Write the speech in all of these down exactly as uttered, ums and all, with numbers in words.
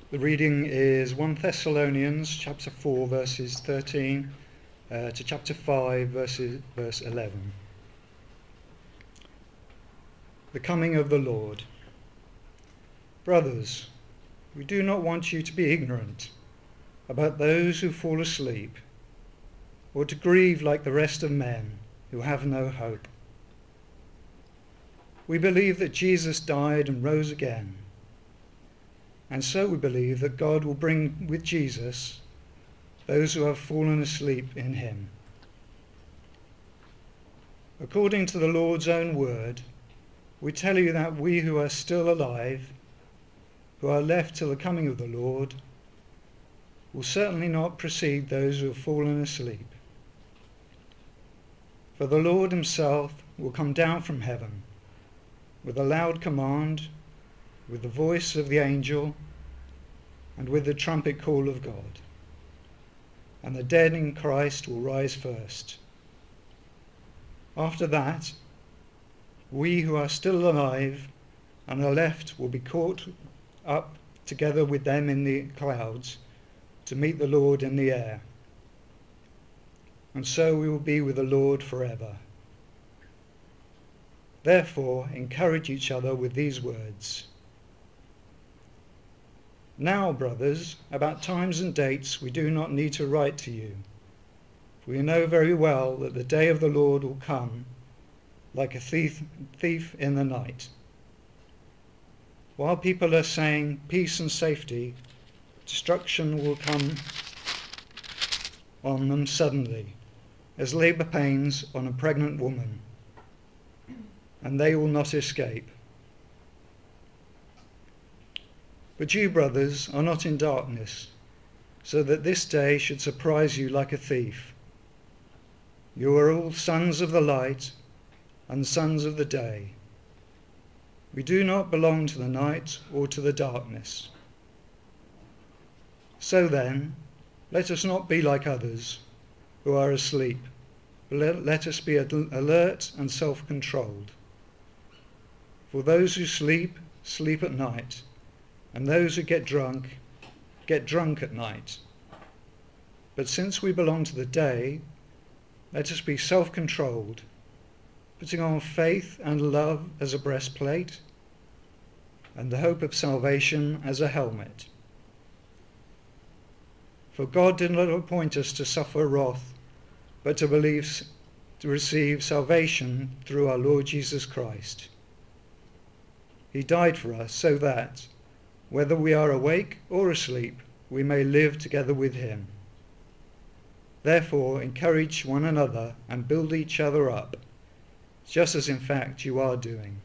The reading is First Thessalonians chapter four verses thirteen uh, to chapter five verses, verse eleven. The coming of the Lord. Brothers, we do not want you to be ignorant about those who fall asleep, or to grieve like the rest of men who have no hope. We believe that Jesus died and rose again, and so we believe that God will bring with Jesus those who have fallen asleep in him. According to the Lord's own word, we tell you that we who are still alive, who are left till the coming of the Lord, will certainly not precede those who have fallen asleep. For the Lord himself will come down from heaven with a loud command, with the voice of the angel, and with the trumpet call of God. And the dead in Christ will rise first. After that, we who are still alive and are left will be caught up together with them in the clouds to meet the Lord in the air. And so we will be with the Lord forever. Therefore, encourage each other with these words. Now, brothers, about times and dates we do not need to write to you. For we know very well that the day of the Lord will come like a thief, thief in the night. While people are saying peace and safety, destruction will come on them suddenly, as labour pains on a pregnant woman, and they will not escape. But you, brothers, are not in darkness, so that this day should surprise you like a thief. You are all sons of the light and sons of the day. We do not belong to the night or to the darkness. So then, let us not be like others who are asleep, but let, let us be alert and self-controlled. For those who sleep, sleep at night, and those who get drunk, get drunk at night. But since we belong to the day, let us be self-controlled, putting on faith and love as a breastplate, and the hope of salvation as a helmet. For God did not appoint us to suffer wrath, but to believe, to receive salvation through our Lord Jesus Christ. He died for us so that, whether we are awake or asleep, we may live together with him. Therefore, encourage one another and build each other up, just as in fact you are doing.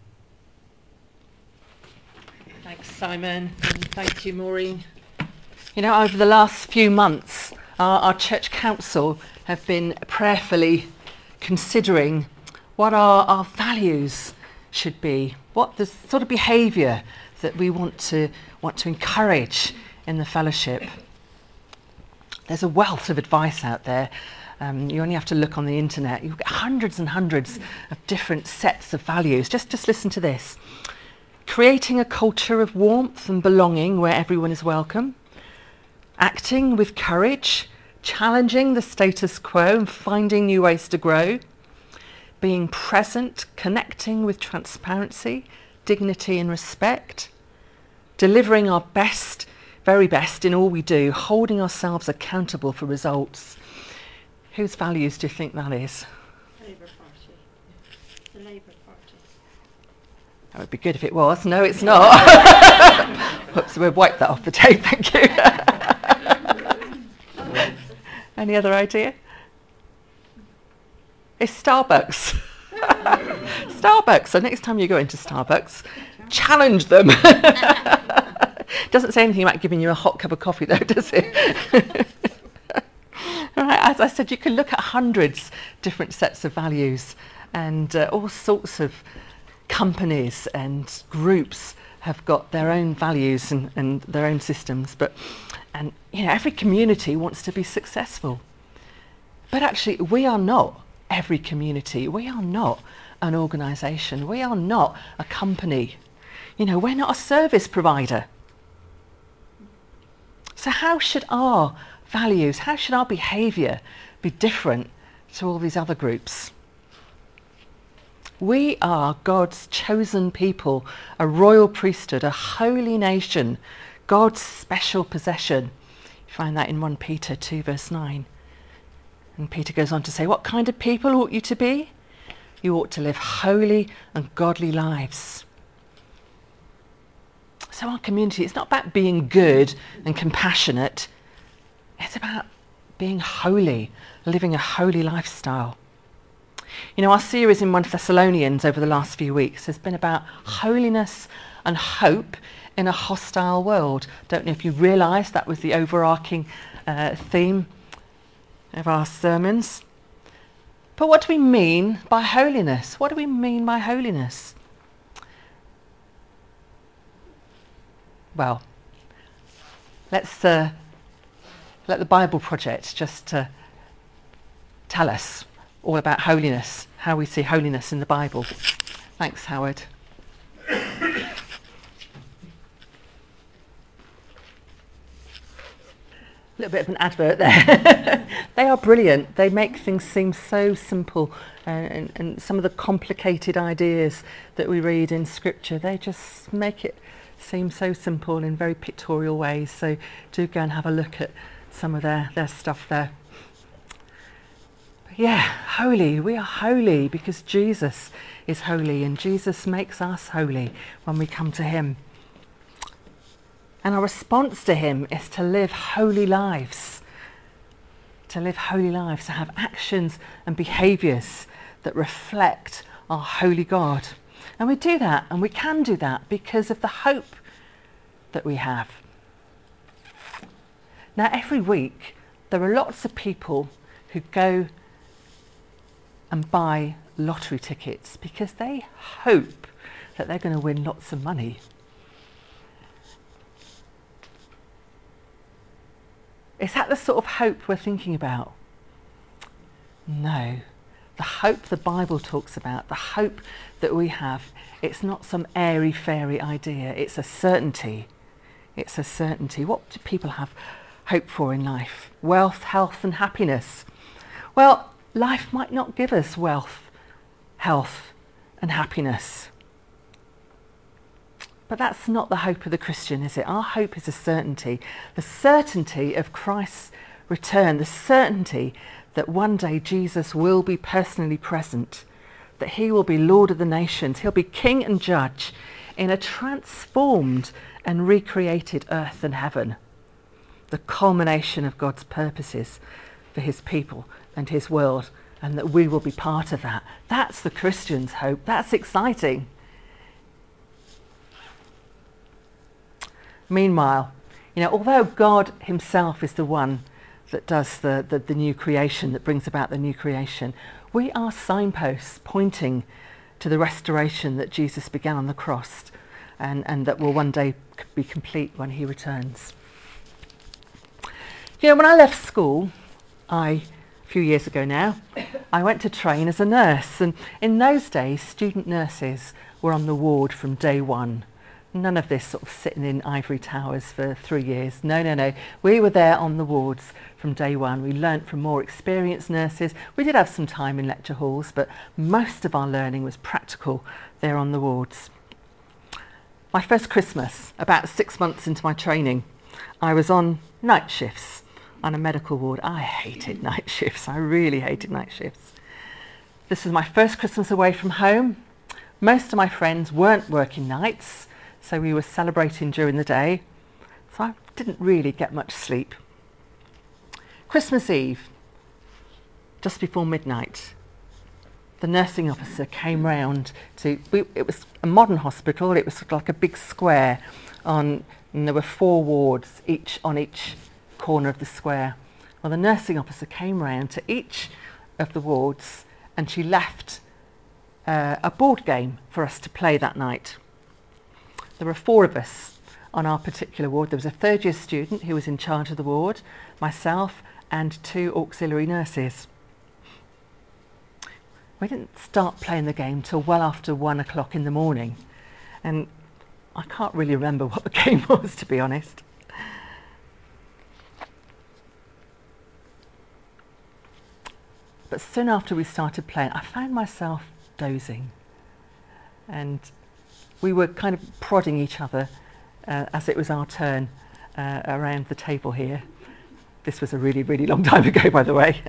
Thanks, Simon, and thank you, Maureen. You know, over the last few months, our, our church council have been prayerfully considering what our, our values should be, what the sort of behaviour that we want to want to encourage in the fellowship. There's a wealth of advice out there. Um, you only have to look on the internet. You'll get hundreds and hundreds of different sets of values. Just, just listen to this. Creating a culture of warmth and belonging where everyone is welcome. Acting with courage, challenging the status quo and finding new ways to grow. Being present, connecting with transparency, dignity and respect. Delivering our best, very best in all we do, holding ourselves accountable for results. Whose values do you think that is? Labour Party. The Labour Party. That would be good if it was. No, it's not. Oops, we'll wipe that off the tape, thank you. Any other idea? It's Starbucks. Starbucks. So next time you go into Starbucks, challenge them. Doesn't say anything about giving you a hot cup of coffee though, does it? Right, as I said, you can look at hundreds different sets of values, and uh, all sorts of companies and groups have got their own values and, and their own systems. But and you know, every community wants to be successful. But actually, we are not every community. We are not an organisation. We are not a company. You know, we're not a service provider. So how should our values, how should our behaviour be different to all these other groups? We are God's chosen people, a royal priesthood, a holy nation, God's special possession. You find that in First Peter two verse nine. And Peter goes on to say, what kind of people ought you to be? You ought to live holy and godly lives. So our community, it's not about being good and compassionate. It's about being holy, living a holy lifestyle. You know, our series in First Thessalonians over the last few weeks has been about holiness and hope in a hostile world. Don't know if you realised that was the overarching uh, theme of our sermons. But what do we mean by holiness? What do we mean by holiness? Well, let's uh, let the Bible Project just uh, tell us all about holiness, how we see holiness in the Bible. Thanks, Howard. A little bit of an advert there. They are brilliant. They make things seem so simple, and, and, and some of the complicated ideas that we read in Scripture, they just make it seem so simple in very pictorial ways. So do go and have a look at some of their, their stuff there. But yeah, holy. We are holy because Jesus is holy, and Jesus makes us holy when we come to him. And our response to him is to live holy lives. To live holy lives, to have actions and behaviours that reflect our holy God. And we do that, and we can do that because of the hope that we have. Now, every week, there are lots of people who go and buy lottery tickets because they hope that they're going to win lots of money. Is that the sort of hope we're thinking about? No. The hope the Bible talks about, the hope that we have, it's not some airy-fairy idea. It's a certainty. It's a certainty. What do people have hope for in life? Wealth, health and happiness. Well, life might not give us wealth, health and happiness. But that's not the hope of the Christian, is it? Our hope is a certainty. The certainty of Christ's return, the certainty that one day Jesus will be personally present, that he will be Lord of the nations, he'll be King and Judge in a transformed and recreated earth and heaven, the culmination of God's purposes for his people and his world, and that we will be part of that. That's the Christian's hope. That's exciting. Meanwhile, you know, although God himself is the one that does the, the, the new creation, that brings about the new creation, we are signposts pointing to the restoration that Jesus began on the cross, and, and that will one day be complete when he returns. You know, when I left school, I, a few years ago now, I went to train as a nurse, and in those days, student nurses were on the ward from day one. None of this sort of sitting in ivory towers for three years. No, no, no. We were there on the wards from day one. We learnt from more experienced nurses. We did have some time in lecture halls, but most of our learning was practical there on the wards. My first Christmas, about six months into my training, I was on night shifts on a medical ward. I hated night shifts. I really hated night shifts. This was my first Christmas away from home. Most of my friends weren't working nights, so we were celebrating during the day, so I didn't really get much sleep. Christmas Eve, just before midnight, the nursing officer came round to, we, it was a modern hospital, it was sort of like a big square, on, and there were four wards, each on each corner of the square. Well, the nursing officer came round to each of the wards, and she left uh, a board game for us to play that night. There were four of us on our particular ward. There was a third year student who was in charge of the ward, myself and two auxiliary nurses. We didn't start playing the game till well after one o'clock in the morning, and I can't really remember what the game was, to be honest. but soon after we started playing, I found myself dozing. And we were kind of prodding each other uh, as it was our turn uh, around the table here. This was a really, really long time ago, by the way.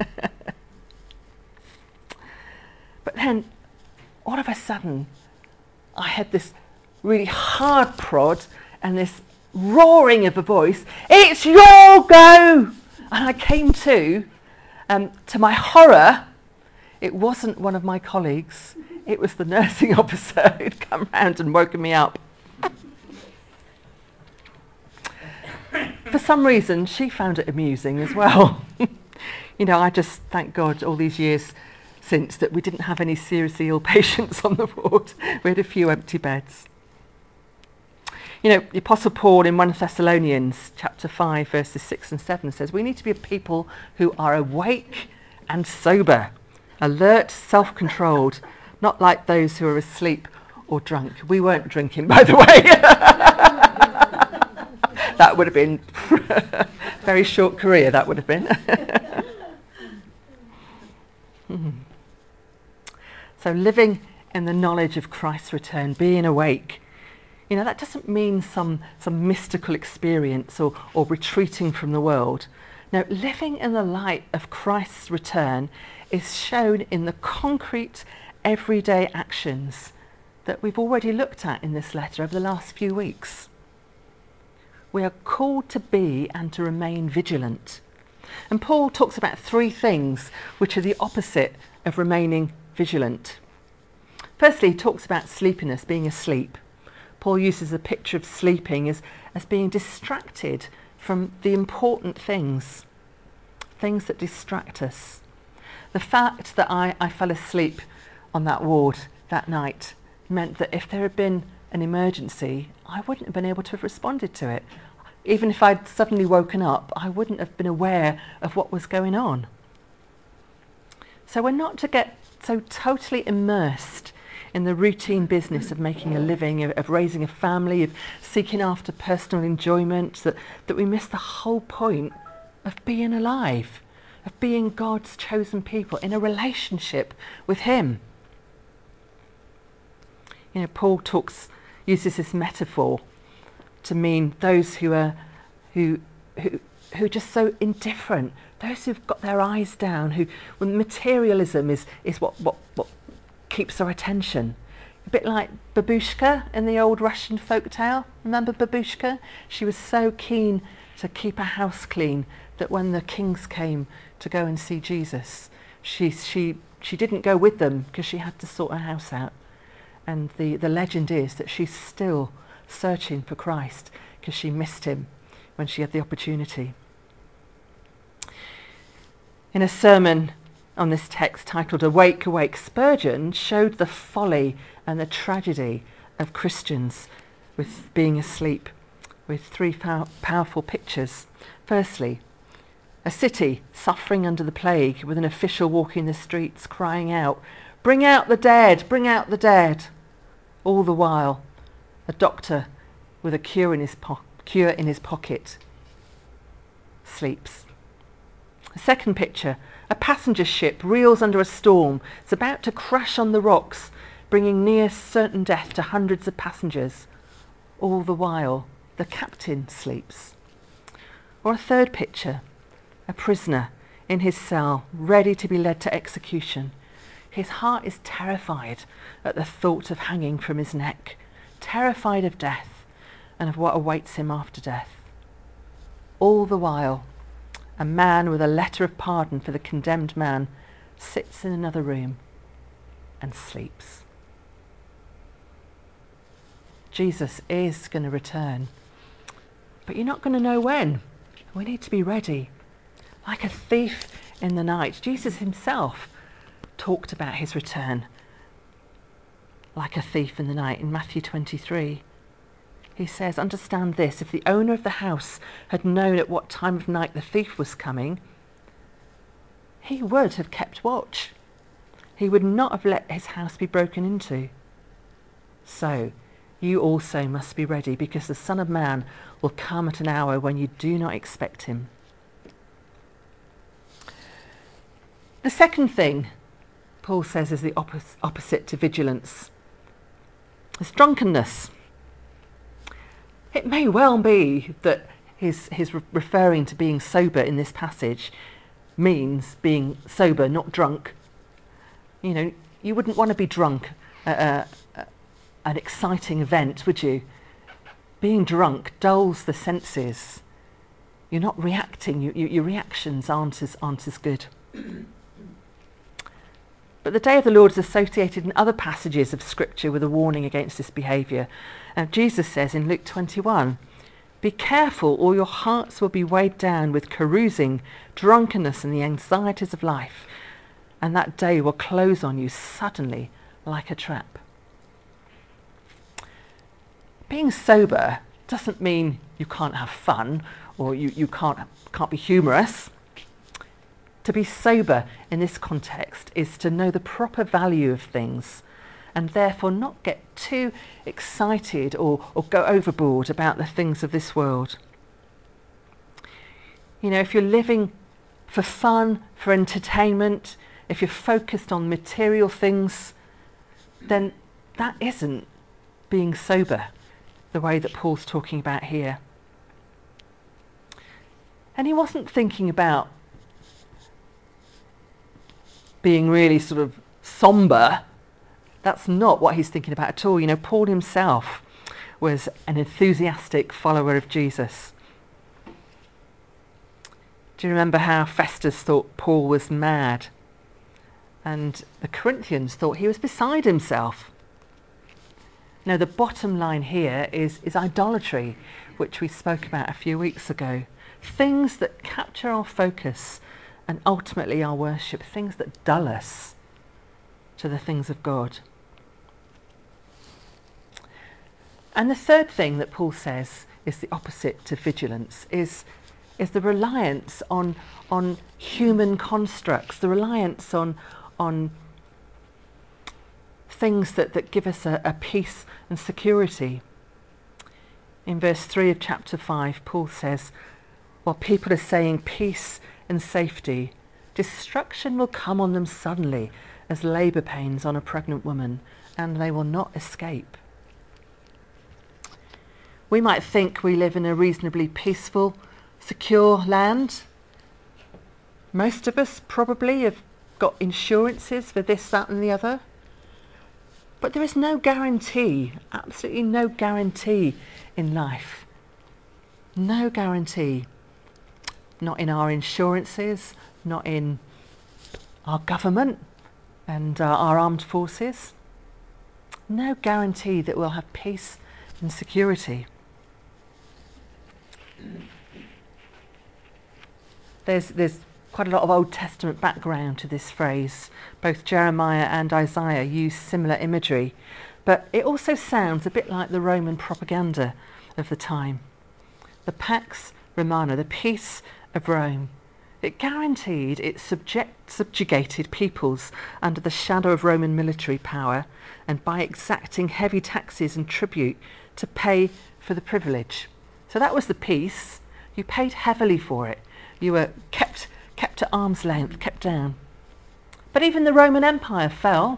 But then, all of a sudden, I had this really hard prod and this roaring of a voice, "It's your go!" And I came to, um, to my horror, it wasn't one of my colleagues, it was the nursing officer who'd come round and woken me up. For some reason, she found it amusing as well. You know, I just thank God all these years since that we didn't have any seriously ill patients on the ward. We had a few empty beds. You know, the Apostle Paul in First Thessalonians chapter five, verses six and seven says, we need to be a people who are awake and sober, alert, self-controlled, not like those who are asleep or drunk. We weren't drinking, by the way. That would have been a very short career, that would have been. hmm. So living in the knowledge of Christ's return, being awake, you know, that doesn't mean some, some mystical experience or, or retreating from the world. No, living in the light of Christ's return is shown in the concrete, everyday actions that we've already looked at in this letter over the last few weeks. We are called to be and to remain vigilant. And Paul talks about three things which are the opposite of remaining vigilant. Firstly, he talks about sleepiness, being asleep. Paul uses a picture of sleeping as, as being distracted from the important things, things that distract us. The fact that I, I fell asleep on that ward that night meant that if there had been an emergency, I wouldn't have been able to have responded to it. Even if I'd suddenly woken up, I wouldn't have been aware of what was going on. So we're not to get so totally immersed in the routine business of making a living, of, of raising a family, of seeking after personal enjoyment, that, that we miss the whole point of being alive, of being God's chosen people in a relationship with Him. You know, Paul talks, uses this metaphor to mean those who are, who, who, who are just so indifferent, those who've got their eyes down, who, when materialism is, is what, what, what keeps our attention. A bit like Babushka in the old Russian folk tale. Remember Babushka? She was so keen to keep her house clean that when the kings came to go and see Jesus, she, she, she didn't go with them because she had to sort her house out. And the, the legend is that she's still searching for Christ because she missed him when she had the opportunity. In a sermon on this text titled Awake, Awake, Spurgeon showed the folly and the tragedy of Christians with being asleep, with three pow- powerful pictures. Firstly, a city suffering under the plague with an official walking the streets crying out, "Bring out the dead, bring out the dead." All the while, a doctor with a cure in his po- cure in his pocket sleeps. A second picture, a passenger ship reels under a storm. It's about to crash on the rocks, bringing near certain death to hundreds of passengers. All the while, the captain sleeps. Or a third picture, a prisoner in his cell, ready to be led to execution. His heart is terrified at the thought of hanging from his neck, terrified of death and of what awaits him after death. All the while, a man with a letter of pardon for the condemned man sits in another room and sleeps. Jesus is going to return, but you're not going to know when. We need to be ready. Like a thief in the night, Jesus himself talked about his return like a thief in the night in Matthew twenty-three. He says, "Understand this, if the owner of the house had known at what time of night the thief was coming, he would have kept watch. He would not have let his house be broken into. So you also must be ready, because the Son of Man will come at an hour when you do not expect him." The second thing Paul says is the oppos- opposite to vigilance. It's drunkenness. It may well be that his, his re- referring to being sober in this passage means being sober, not drunk. You know, you wouldn't want to be drunk at a, a, an exciting event, would you? Being drunk dulls the senses. You're not reacting. You, you, your reactions aren't as, aren't as good. But the day of the Lord is associated in other passages of Scripture with a warning against this behaviour. And Jesus says in Luke twenty-one, "Be careful, or your hearts will be weighed down with carousing, drunkenness, and the anxieties of life, and that day will close on you suddenly like a trap." Being sober doesn't mean you can't have fun or you, you can't, can't be humorous. To be sober in this context is to know the proper value of things and therefore not get too excited or, or go overboard about the things of this world. You know, if you're living for fun, for entertainment, if you're focused on material things, then that isn't being sober the way that Paul's talking about here. And he wasn't thinking about being really sort of somber. That's not what he's thinking about at all. You know, Paul himself was an enthusiastic follower of Jesus. Do you remember how Festus thought Paul was mad? And the Corinthians thought he was beside himself. Now, the bottom line here is, is idolatry, which we spoke about a few weeks ago. Things that capture our focus and ultimately our worship, things that dull us to the things of God. And the third thing that Paul says is the opposite to vigilance, is, is the reliance on, on human constructs, the reliance on, on things that, that give us a, a peace and security. In verse three of chapter five, Paul says, while people are saying peace and safety, destruction will come on them suddenly as labour pains on a pregnant woman, and they will not escape. We might think we live in a reasonably peaceful, secure land. Most of us probably have got insurances for this, that and the other. But there is no guarantee, absolutely no guarantee in life. No guarantee. Not in our insurances, not in our government and uh, our armed forces. No guarantee that we'll have peace and security. There's, there's quite a lot of Old Testament background to this phrase. Both Jeremiah and Isaiah use similar imagery, but it also sounds a bit like the Roman propaganda of the time. The Pax Romana, the peace of Rome, it guaranteed it subject, subjugated peoples under the shadow of Roman military power, and by exacting heavy taxes and tribute to pay for the privilege. So that was the peace. You paid heavily for it. You were kept kept at arm's length, kept down. But even the Roman Empire fell.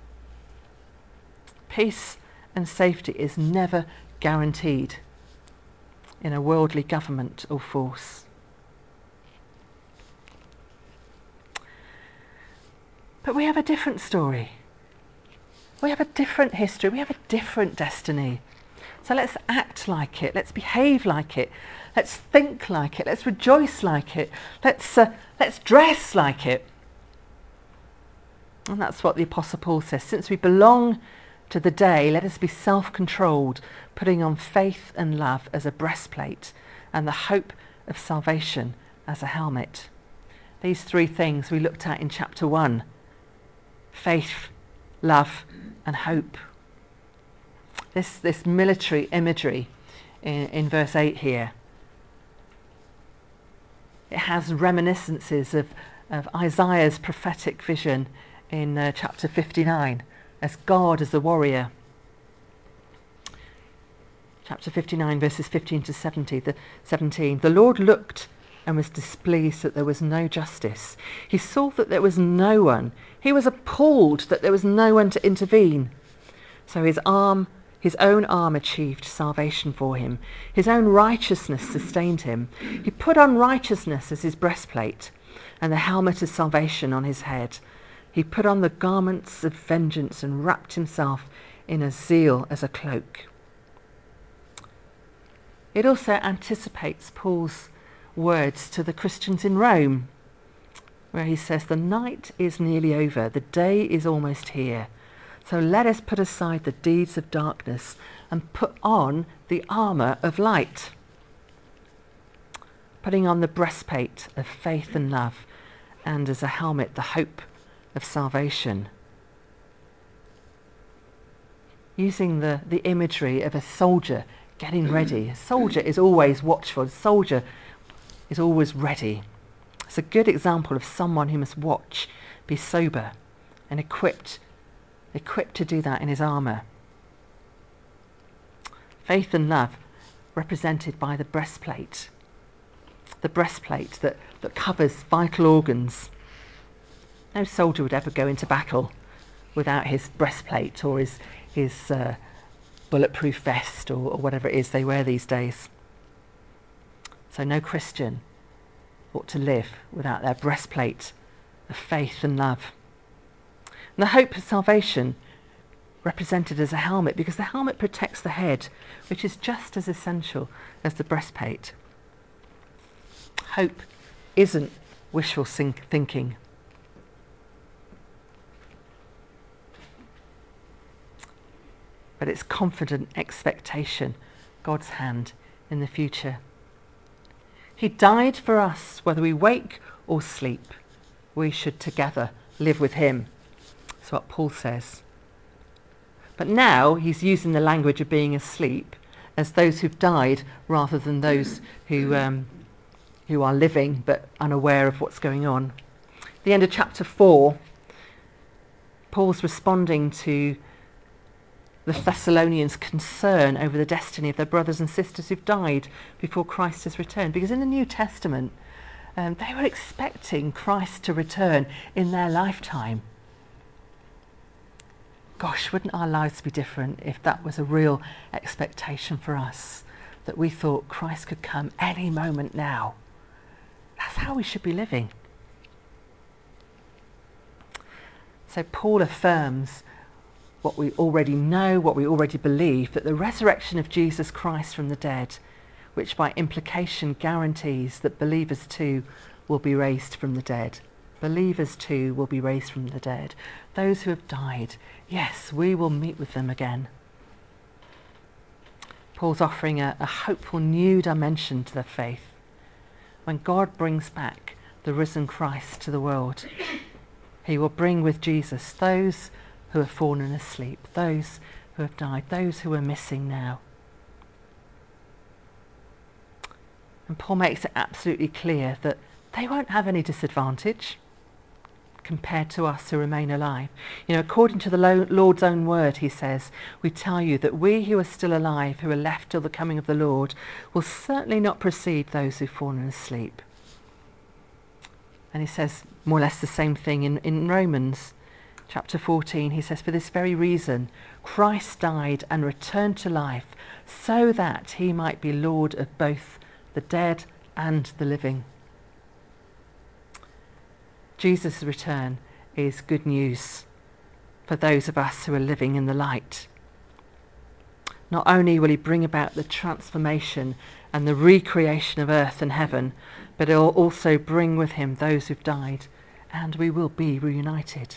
Peace and safety is never guaranteed in a worldly government or force. But we have a different story. We have a different history. We have a different destiny. So let's act like it. Let's behave like it. Let's think like it. Let's rejoice like it. Let's uh, let's dress like it. And that's what the Apostle Paul says. Since we belong to the day, let us be self-controlled, putting on faith and love as a breastplate and the hope of salvation as a helmet. These three things we looked at in chapter one. Faith, love and hope. This, this military imagery in, in verse eight here, it has reminiscences of, of Isaiah's prophetic vision in uh, chapter fifty-nine, as God as the warrior. Chapter fifty-nine, verses fifteen to seventeen. The, seventeen. The Lord looked and was displeased that there was no justice. He saw that there was no one. He was appalled that there was no one to intervene. So his arm, his own arm achieved salvation for him. His own righteousness sustained him. He put on righteousness as his breastplate and the helmet of salvation on his head. He put on the garments of vengeance and wrapped himself in a zeal as a cloak. It also anticipates Paul's words to the Christians in Rome, where he says, "The night is nearly over, the day is almost here. So let us put aside the deeds of darkness and put on the armour of light." Putting on the breastplate of faith and love, and as a helmet, the hope of salvation. Using the, the imagery of a soldier getting ready. A soldier is always watchful. A soldier is always ready. It's a good example of someone who must watch, be sober, and equipped, equipped to do that in his armour. Faith and love represented by the breastplate. The breastplate that, that covers vital organs. No soldier would ever go into battle without his breastplate or his, his uh, bulletproof vest or, or whatever it is they wear these days. So no Christian ought to live without their breastplate of faith and love. And the hope of salvation represented as a helmet, because the helmet protects the head, which is just as essential as the breastplate. Hope isn't wishful thinking. But it's confident expectation, God's hand in the future. He died for us, whether we wake or sleep. We should together live with him. That's what Paul says. But now he's using the language of being asleep as those who've died rather than those who um, who are living but unaware of what's going on. At the end of chapter four, Paul's responding to the Thessalonians' concern over the destiny of their brothers and sisters who've died before Christ has returned. Because in the New Testament, um, they were expecting Christ to return in their lifetime. Gosh, wouldn't our lives be different if that was a real expectation for us, that we thought Christ could come any moment now? That's how we should be living. So Paul affirms what we already know, what we already believe, that the resurrection of Jesus Christ from the dead, which by implication guarantees that believers too will be raised from the dead. Believers too will be raised from the dead. Those who have died, yes, we will meet with them again. Paul's offering a, a hopeful new dimension to their faith. When God brings back the risen Christ to the world, he will bring with Jesus those who have fallen asleep, those who have died, those who are missing now. And Paul makes it absolutely clear that they won't have any disadvantage compared to us who remain alive. You know, according to the Lord's own word, he says, we tell you that we who are still alive, who are left till the coming of the Lord, will certainly not precede those who've fallen asleep. And he says more or less the same thing in, in Romans chapter fourteen. He says, for this very reason, Christ died and returned to life so that he might be Lord of both the dead and the living. Jesus' return is good news for those of us who are living in the light. Not only will he bring about the transformation and the recreation of earth and heaven, but he'll also bring with him those who've died, and we will be reunited.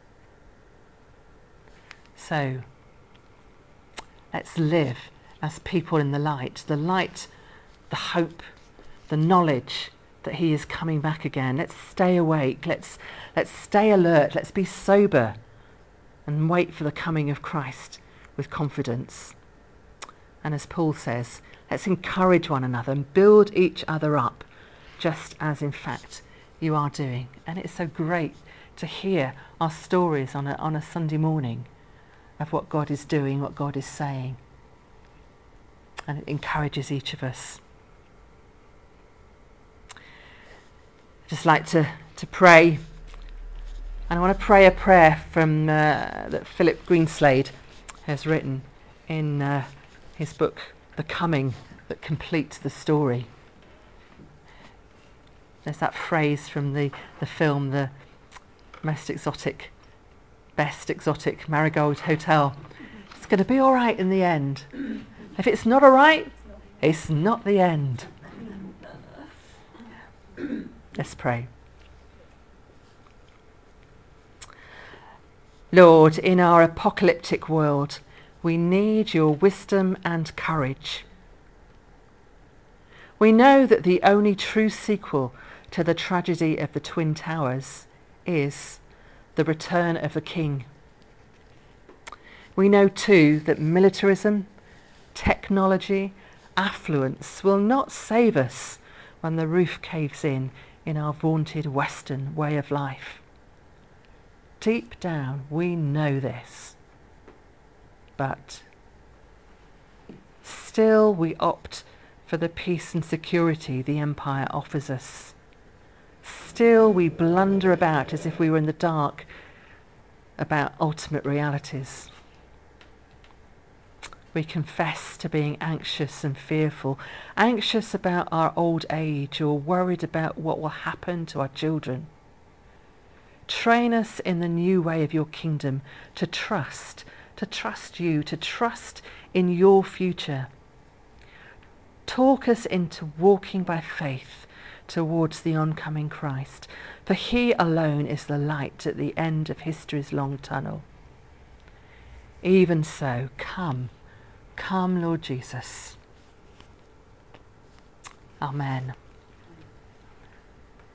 So, let's live as people in the light, the light, the hope, the knowledge that he is coming back again. Let's stay awake, let's, let's stay alert, let's be sober and wait for the coming of Christ with confidence. And as Paul says, let's encourage one another and build each other up, just as in fact you are doing. And it's so great to hear our stories on a, on a Sunday morning of what God is doing, what God is saying. And it encourages each of us. just like to, to pray. And I want to pray a prayer from uh, that Philip Greenslade has written in uh, his book, The Coming That Completes the Story. There's that phrase from the, the film, The Most Exotic, Best Exotic Marigold Hotel. It's going to be all right in the end. If it's not all right, it's not the end. Let's pray. Lord, in our apocalyptic world, we need your wisdom and courage. We know that the only true sequel to the tragedy of the Twin Towers is the return of the King. We know too that militarism, technology, affluence will not save us when the roof caves in in our vaunted Western way of life. Deep down, we know this. But still we opt for the peace and security the empire offers us. Still we blunder about as if we were in the dark about ultimate realities. We confess to being anxious and fearful, anxious about our old age or worried about what will happen to our children. Train us in the new way of your kingdom to trust, to trust you, to trust in your future. Talk us into walking by faith towards the oncoming Christ, for he alone is the light at the end of history's long tunnel. Even so, come, come, Lord Jesus. Amen.